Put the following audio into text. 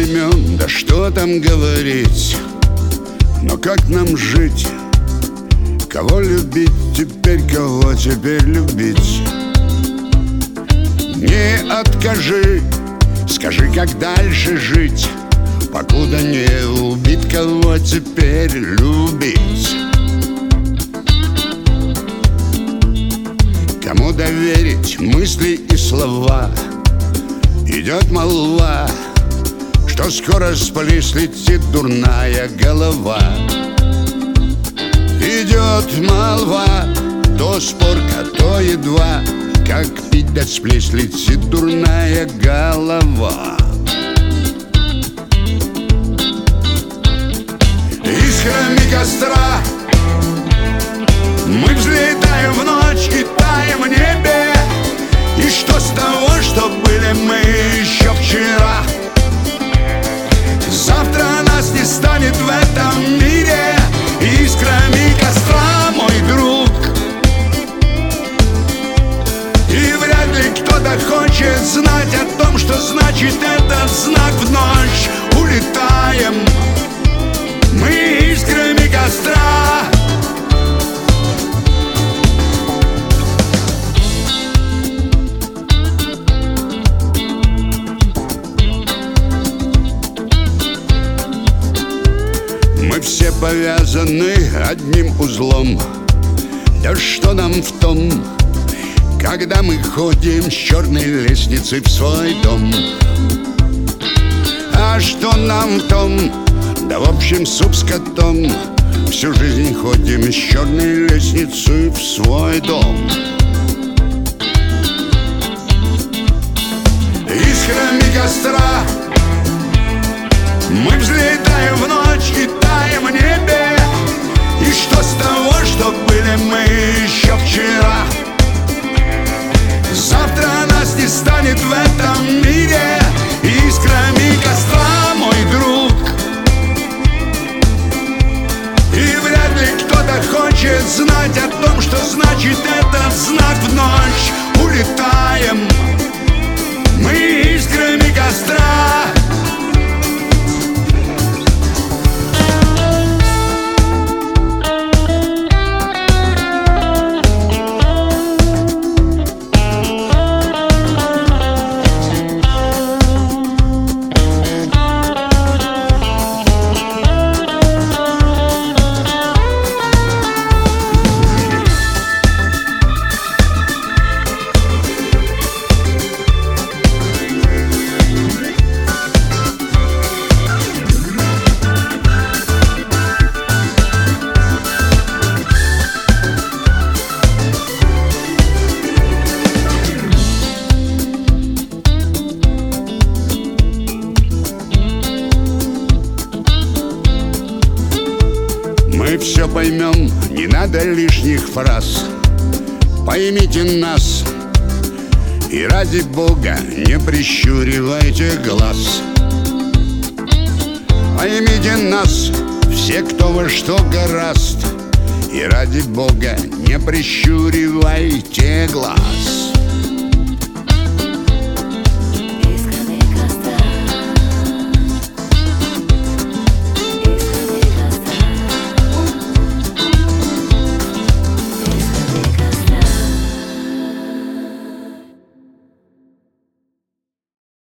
поймем, да что там говорить. Но как нам жить? Кого любить теперь, кого теперь любить? Не откажи, скажи, как дальше жить, покуда не убит, кого теперь любить. Кому доверить мысли и слова? Идет молва, что скоро с плеч летит дурная голова. Идет молва, то спорка, то едва, как пить да с плеч летит дурная голова. Искрами костра мы взлетаем в ночь и таем в небе. И что с того, что были мы еще вчера? Завтра нас не станет в этом мире. Искрами костра, мой друг. И вряд ли кто-то хочет знать о том, что значит этот знак. В ночь улетаем мы искрами костра. Мы все повязаны одним узлом. Да что нам в том, когда мы ходим с черной лестницей в свой дом? А что нам в том? Да в общем суп с котом. Всю жизнь ходим с черной лестницей в свой дом. Искрами костра мы взлетаем в ночь и таем в небе. И что с того, что были мы еще вчера? Завтра нас не станет в этом мире. Искрами костра, мой друг. И вряд ли кто-то хочет знать о том, что значит этот знак. В ночь улетаем мы искрами костра. Мы все поймем, не надо лишних фраз. Поймите нас и ради Бога не прищуривайте глаз. Поймите нас, все, кто во что горазд, и ради Бога не прищуривайте глаз.